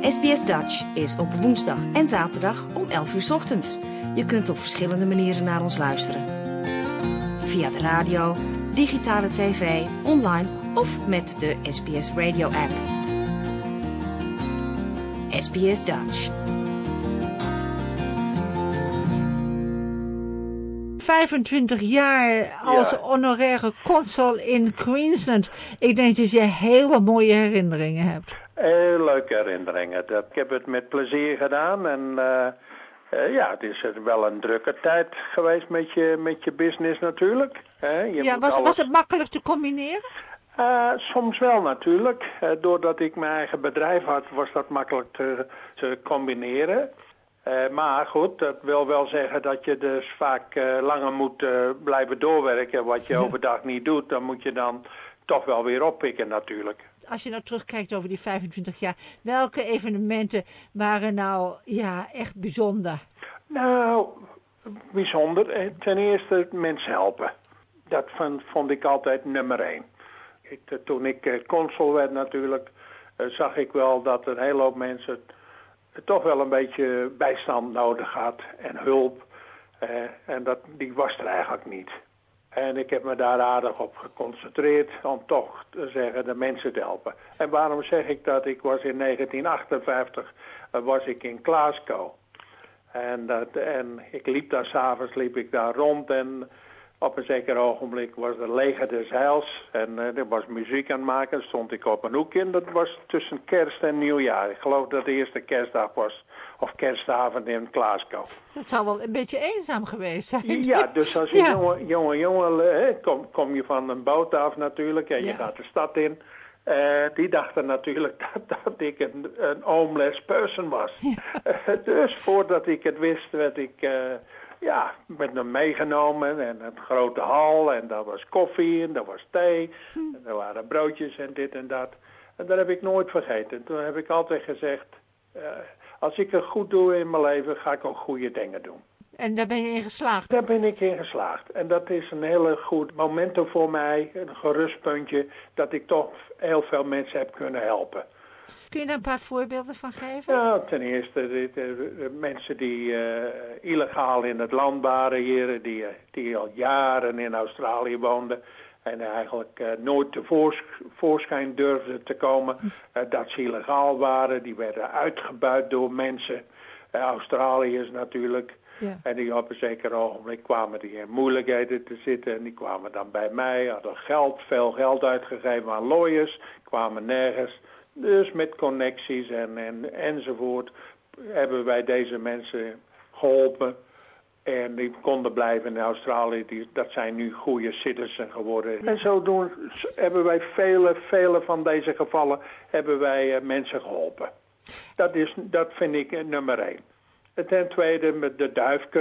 SBS Dutch is op woensdag en zaterdag om 11 uur 's ochtends. Je kunt op verschillende manieren naar ons luisteren. Via de radio, digitale tv, online of met de SBS Radio app. SBS Dutch. 25 jaar als honoraire consul in Queensland. Ik denk dat je heel wat mooie herinneringen hebt. Heel leuke herinneringen. Ik heb het met plezier gedaan. En het is wel een drukke tijd geweest met je business natuurlijk. Was het makkelijk te combineren? Soms wel natuurlijk. Doordat ik mijn eigen bedrijf had, was dat makkelijk te combineren. Maar goed, dat wil wel zeggen dat je dus vaak langer moet blijven doorwerken. Wat je overdag niet doet, dan moet je dan toch wel weer oppikken natuurlijk. Als je nou terugkijkt over die 25 jaar, welke evenementen waren nou echt bijzonder? Nou, bijzonder. Ten eerste mensen helpen. Dat vond ik altijd nummer 1. Toen ik consul werd natuurlijk, zag ik wel dat een hele hoop mensen toch wel een beetje bijstand nodig had en hulp. En die was er eigenlijk niet. En ik heb me daar aardig op geconcentreerd om toch te zeggen de mensen te helpen. En waarom zeg ik dat? Ik was in 1958 was ik in Glasgow. En ik liep daar 's avonds daar rond en op een zeker ogenblik was het leger des heils en er was muziek aan het maken. Stond ik op een hoekje en dat was tussen kerst en nieuwjaar. Ik geloof dat de eerste kerstdag was, of kerstavond in Glasgow. Dat zou wel een beetje eenzaam geweest zijn. Ja, dus als je jongen kom je van een boot af natuurlijk en je gaat de stad in. Die dachten natuurlijk dat ik een homeless person was. Ja. Dus voordat ik het wist werd ik met hem meegenomen en een grote hal en daar was koffie en daar was thee en er waren broodjes en dit en dat. En dat heb ik nooit vergeten. Toen heb ik altijd gezegd, als ik het goed doe in mijn leven, ga ik ook goede dingen doen. En daar ben je in geslaagd? Daar ben ik in geslaagd. En dat is een hele goed momentum voor mij, een gerustpuntje, dat ik toch heel veel mensen heb kunnen helpen. Kun je daar een paar voorbeelden van geven? Nou, ten eerste de mensen die illegaal in het land waren hier, die al jaren in Australië woonden en eigenlijk nooit tevoorschijn durfden te komen, dat ze illegaal waren. Die werden uitgebuit door mensen, Australiërs natuurlijk. Ja. En die op een zeker ogenblik kwamen die in moeilijkheden te zitten en die kwamen dan bij mij, hadden veel geld uitgegeven aan lawyers, kwamen nergens. Dus met connecties enzovoort hebben wij deze mensen geholpen. En die konden blijven in Australië. Dat zijn nu goede citizens geworden. En zodoende hebben wij vele van deze gevallen hebben wij mensen geholpen. Dat vind ik nummer 1. En ten tweede met de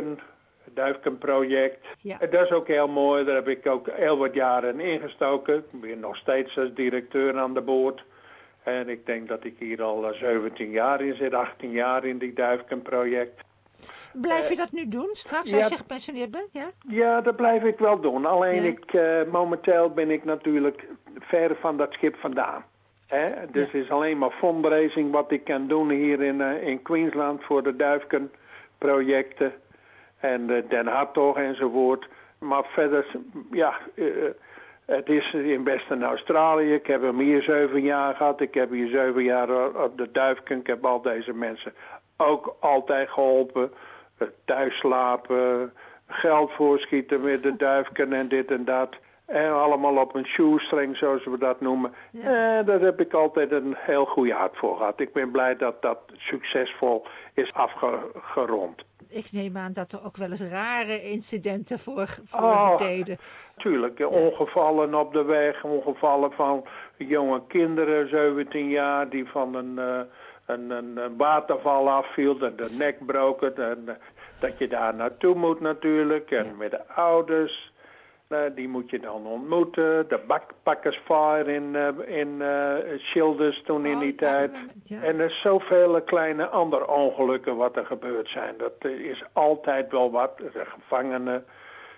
Duifken-project. Ja. Dat is ook heel mooi. Daar heb ik ook heel wat jaren ingestoken. Ik ben nog steeds als directeur aan de boord. En ik denk dat ik hier al 17 jaar in zit, 18 jaar in die Duifken-project. Blijf je dat nu doen straks als je gepensioneerd bent? Ja? Ja, dat blijf ik wel doen. Alleen momenteel ben ik natuurlijk ver van dat schip vandaan. Dus het is alleen maar fundraising wat ik kan doen hier in Queensland voor de Duifken-projecten. En Den Hartog enzovoort. Maar verder, het is in Western Australië. Ik heb hem hier 7 jaar gehad. Ik heb hier 7 jaar op de Duifken. Ik heb al deze mensen ook altijd geholpen. Thuis slapen, geld voorschieten met de Duifken en dit en dat. En allemaal op een shoestring, zoals we dat noemen. Ja. Daar heb ik altijd een heel goede hart voor gehad. Ik ben blij dat dat succesvol is afgerond. Ik neem aan dat er ook wel eens rare incidenten voor deden. Tuurlijk, ongevallen op de weg, ongevallen van jonge kinderen, 17 jaar, die van een waterval afviel en de nek broken. En dat je daar naartoe moet natuurlijk, en met de ouders. Die moet je dan ontmoeten. De backpackersfire in Childers toen in die tijd. Ja. En er zijn zoveel kleine andere ongelukken wat er gebeurd zijn. Dat is altijd wel wat. De gevangenen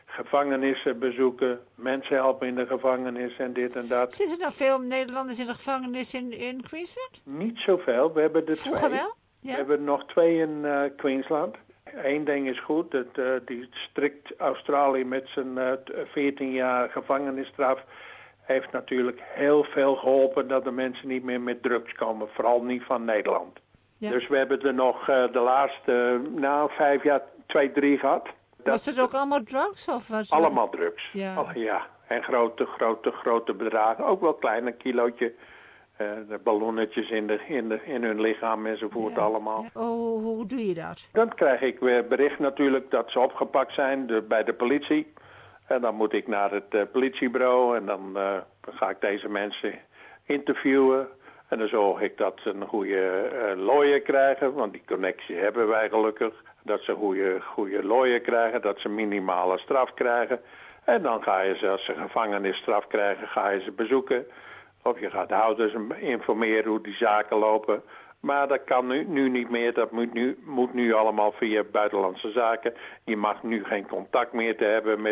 gevangenissen bezoeken, mensen helpen in de gevangenis en dit en dat. Zitten er nog veel Nederlanders in de gevangenis in Queensland? Niet zoveel, we hebben er Vroeger 2. wel? Ja. We hebben er nog 2 in Queensland. Eén ding is goed, dat die strikt Australië met zijn 14 jaar gevangenisstraf heeft natuurlijk heel veel geholpen dat de mensen niet meer met drugs komen, vooral niet van Nederland. Ja. Dus we hebben er nog de laatste 5 jaar 2, 3 gehad. Was het ook allemaal drugs? Of was Allemaal drugs. Ja. Ja. En grote bedragen. Ook wel kleine kilootje. De ballonnetjes in hun lichaam enzovoort allemaal. Ja. Oh, hoe doe je dat? Dan krijg ik weer bericht natuurlijk dat ze opgepakt zijn bij de politie. En dan moet ik naar het politiebureau en dan ga ik deze mensen interviewen. En dan zorg ik dat ze een goede lawyer krijgen, want die connectie hebben wij gelukkig. Dat ze een goede lawyer krijgen, dat ze minimale straf krijgen. En dan ga je ze, als ze gevangenisstraf krijgen, ga je ze bezoeken. Of je gaat de ouders informeren hoe die zaken lopen. Maar dat kan nu niet meer, dat moet nu allemaal via buitenlandse zaken. Je mag nu geen contact meer te hebben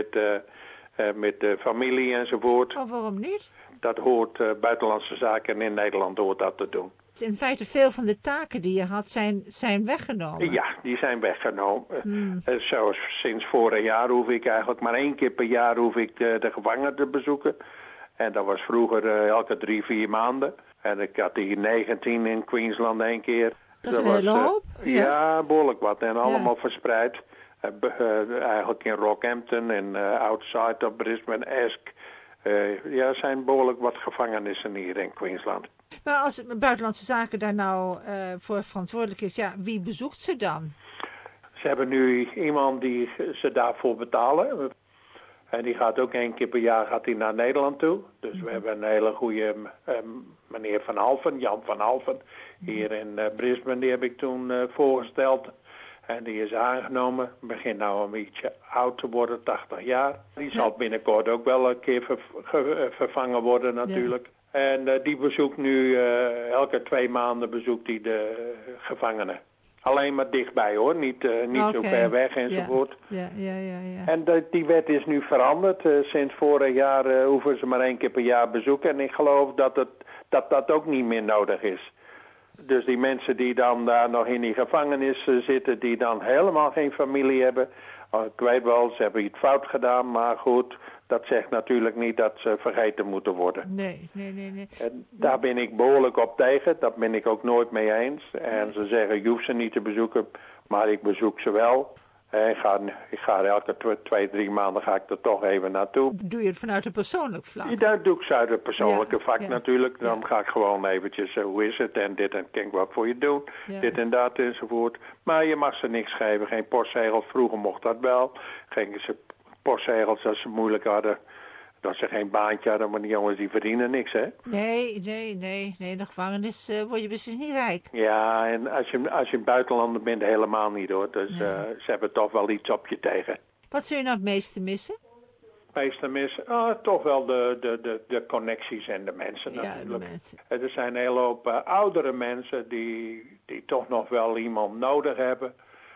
met de familie enzovoort. Oh, waarom niet? Dat hoort buitenlandse zaken in Nederland hoort dat te doen. Dus in feite veel van de taken die je had zijn weggenomen. Ja, die zijn weggenomen. Zoals sinds vorig jaar hoef ik eigenlijk maar 1 keer per jaar hoef ik de gevangenen te bezoeken. En dat was vroeger elke 3, 4 maanden. En ik had hier 19 in Queensland 1 keer. Dat is een hele hoop. Ja, behoorlijk wat. En allemaal verspreid. Eigenlijk in Rockhampton en outside of Brisbane, Esk. Er zijn behoorlijk wat gevangenissen hier in Queensland. Maar als buitenlandse zaken daar nou voor verantwoordelijk is, ja, wie bezoekt ze dan? Ze hebben nu iemand die ze daarvoor betalen. En die gaat ook 1 keer per jaar naar Nederland toe. Dus we hebben een hele goede meneer Van Halven, Jan Van Halven, hier in Brisbane. Die heb ik toen voorgesteld. En die is aangenomen. Begint nou een beetje oud te worden, 80 jaar. Die zal binnenkort ook wel een keer vervangen worden natuurlijk. Ja. En die bezoekt nu, elke 2 maanden bezoekt hij de gevangenen. Alleen maar dichtbij hoor, niet zo ver weg enzovoort. Ja. En die wet is nu veranderd. Sinds vorig jaar hoeven ze maar 1 keer per jaar bezoeken. En ik geloof dat ook niet meer nodig is. Dus die mensen die dan daar nog in die gevangenis zitten, die dan helemaal geen familie hebben. Ik weet wel, ze hebben iets fout gedaan, maar goed, dat zegt natuurlijk niet dat ze vergeten moeten worden. Nee. En daar ben ik behoorlijk op tegen, dat ben ik ook nooit mee eens. En ze zeggen, je hoeft ze niet te bezoeken, maar ik bezoek ze wel. Ik ga elke 2, 3 maanden ga ik er toch even naartoe. Doe je het vanuit een persoonlijk vlak? Ja, dat doe ik uit het persoonlijke vak natuurlijk. Dan ga ik gewoon eventjes, hoe is het en dit en kan ik wat voor je doen. Ja. Dit en dat enzovoort. Maar je mag ze niks geven, geen postzegels. Vroeger mocht dat wel. Gingen ze postzegels als ze moeilijk hadden. Dat ze geen baantje hadden, maar die jongens die verdienen niks, hè? Nee. De gevangenis word je precies niet rijk. Ja, en als je buitenlander bent, helemaal niet hoor. Dus ze hebben toch wel iets op je tegen. Wat zul je nou het meeste missen? Het meeste missen? Toch wel de connecties en de mensen natuurlijk. De mensen. Er zijn een hele hoop oudere mensen die toch nog wel iemand nodig hebben.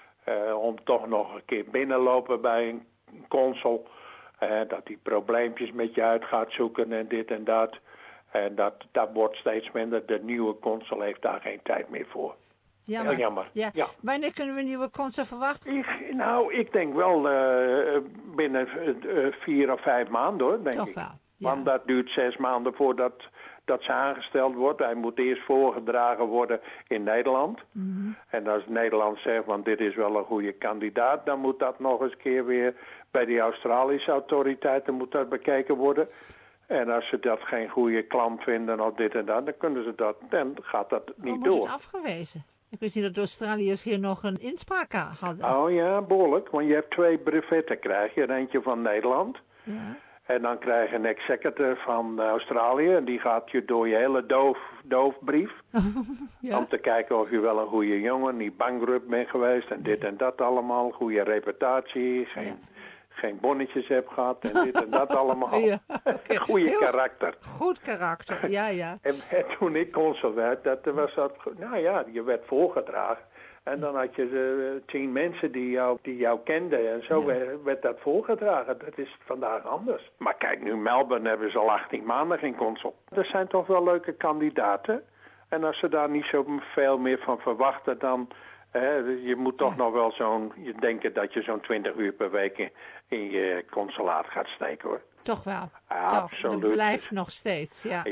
Om toch nog een keer binnenlopen bij een consul. Dat die probleempjes met je uit gaat zoeken en dit en dat. En dat wordt steeds minder. De nieuwe consul heeft daar geen tijd meer voor. Heel jammer. Ja. Wanneer kunnen we een nieuwe consul verwachten? Ik denk wel binnen 4 of 5 maanden hoor, denk toch ik. Wel, ja. Want dat duurt 6 maanden voordat ze aangesteld wordt. Hij moet eerst voorgedragen worden in Nederland. Mm-hmm. En als Nederland zegt, want dit is wel een goede kandidaat, dan moet dat nog eens keer weer bij de Australische autoriteiten moet dat bekeken worden. En als ze dat geen goede klant vinden of dit en dat, dan gaat dat niet door. Wordt het afgewezen? Ik wist niet dat de Australiërs hier nog een inspraak hadden. Oh ja, behoorlijk. Want je hebt 2 brevetten krijg je. Eentje van Nederland. Ja. En dan krijg je een executor van Australië. En die gaat je door je hele doofbrief. Ja. Om te kijken of je wel een goede jongen, niet bankrupt bent geweest. En dit en dat allemaal. Goede reputatie. Geen bonnetjes hebt gehad. En dit en dat allemaal. Ja, okay. Goede karakter. Goed karakter, ja. En toen ik consul werd, je werd voorgedragen. En dan had je 10 mensen die jou kenden. En zo werd dat voorgedragen. Dat is vandaag anders. Maar kijk, nu Melbourne hebben ze al 18 maanden geen console. Er zijn toch wel leuke kandidaten. En als ze daar niet zo veel meer van verwachten, dan... je moet toch nog wel je denken dat je zo'n 20 uur per week in je consulaat gaat steken, hoor. Toch wel. Ja, toch. absoluut. Dat blijft nog steeds, ja.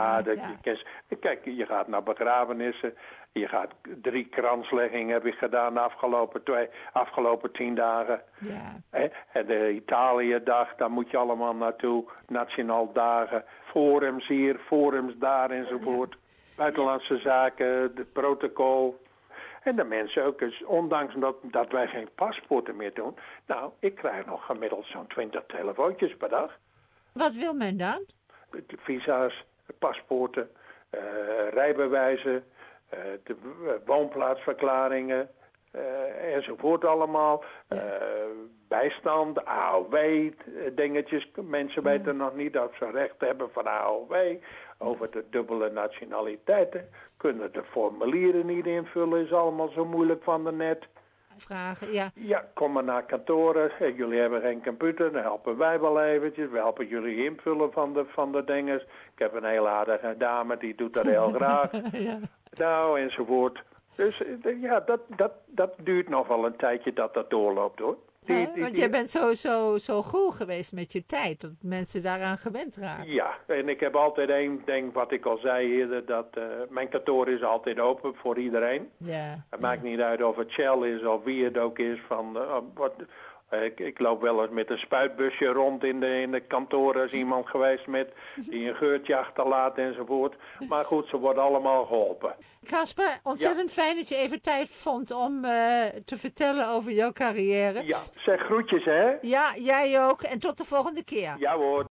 Kijk, je gaat naar begrafenissen. Je gaat 3 kransleggingen heb ik gedaan de afgelopen 10 dagen. Ja. En de Italië-dag, daar moet je allemaal naartoe. Nationaal dagen, forums hier, forums daar enzovoort. Buitenlandse zaken, het protocol. En de mensen ook, dus ondanks dat wij geen paspoorten meer doen. Nou, ik krijg nog gemiddeld zo'n 20 telefoontjes per dag. Wat wil men dan? Visa's, paspoorten, rijbewijzen, de woonplaatsverklaringen, enzovoort allemaal. Bijstand, AOW, dingetjes. Mensen weten nog niet of ze recht hebben van AOW. Over de dubbele nationaliteiten. Kunnen de formulieren niet invullen. Is allemaal zo moeilijk van de net. Vragen, ja. Ja, kom maar naar kantoren. Jullie hebben geen computer. Dan helpen wij wel eventjes. We helpen jullie invullen van de dinges. Ik heb een heel aardige dame. Die doet dat heel graag. Ja. Nou, enzovoort. Dus ja, dat duurt nog wel een tijdje dat doorloopt, hoor. Want jij bent zo gul geweest met je tijd, dat mensen daaraan gewend raken. Ja, en ik heb altijd één ding, wat ik al zei eerder, dat mijn kantoor is altijd open voor iedereen. Ja. Het maakt niet uit of het Shell is of wie het ook is. Ik loop wel eens met een spuitbusje rond in de kantoren als iemand geweest die een geurtje achterlaat enzovoort. Maar goed, ze worden allemaal geholpen. Kasper, ontzettend fijn dat je even tijd vond om te vertellen over jouw carrière. Ja, zeg groetjes, hè? Ja, jij ook. En tot de volgende keer. Ja hoor.